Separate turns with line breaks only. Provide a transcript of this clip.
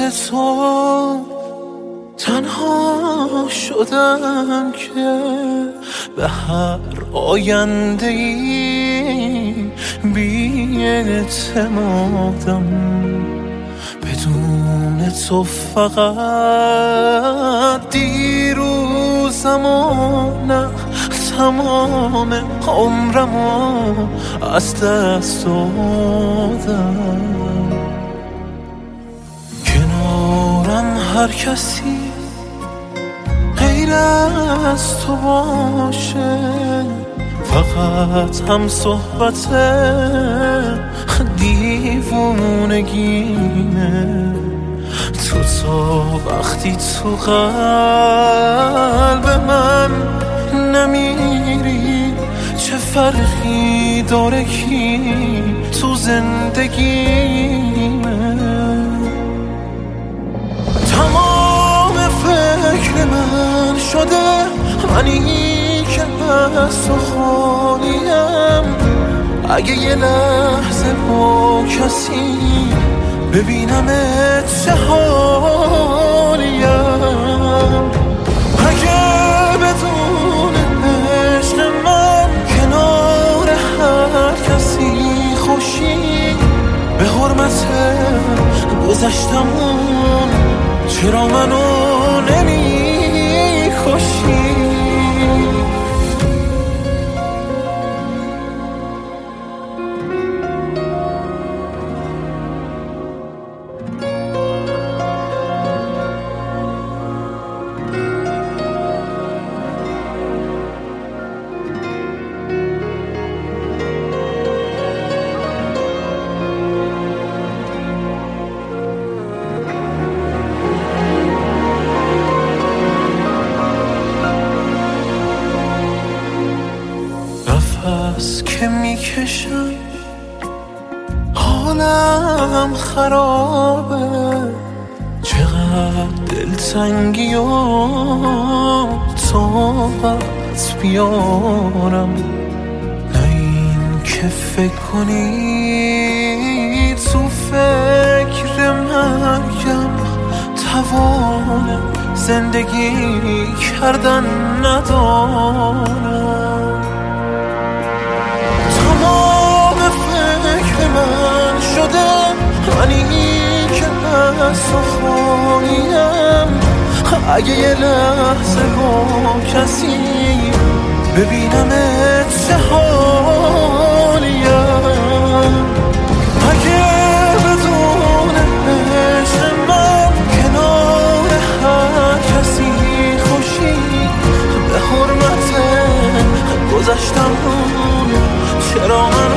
تو تنها شدم که به هر آینده ای بی اعتمادم. بدون تو فقط دیروزم و نه تمام عمرمو از دست دادم. کنارم هر کسی غیر از تو باشه، فقط هم صحبت دیوونگیمه. تو تا وقتی تو قلب من نمیری، چه فرقی داره کی تو زندگیمه. تمام فکر من شده منی که از تو خالیم. اگه یه لحظه با کسی ببینمت چه حالیم. اگه بدون عشق من کنار هر کسی خوشی، به حرمت گذشتمون چرا منو نمی کشی؟ نفس که میکشم حالم خرابه، چقدر دلتنگی و طاقت بیارم. نه این که فکر کنی تو فکر مرگم توان زندگی کردن ندارم. تمام فکر من شده منی که از تو خالیم. اگه یه لحظه با کسی ببینمت چه حالیم. اگه بدون عشق من کنار هر کسی خوشی، به حرمت گذشتمون چرا من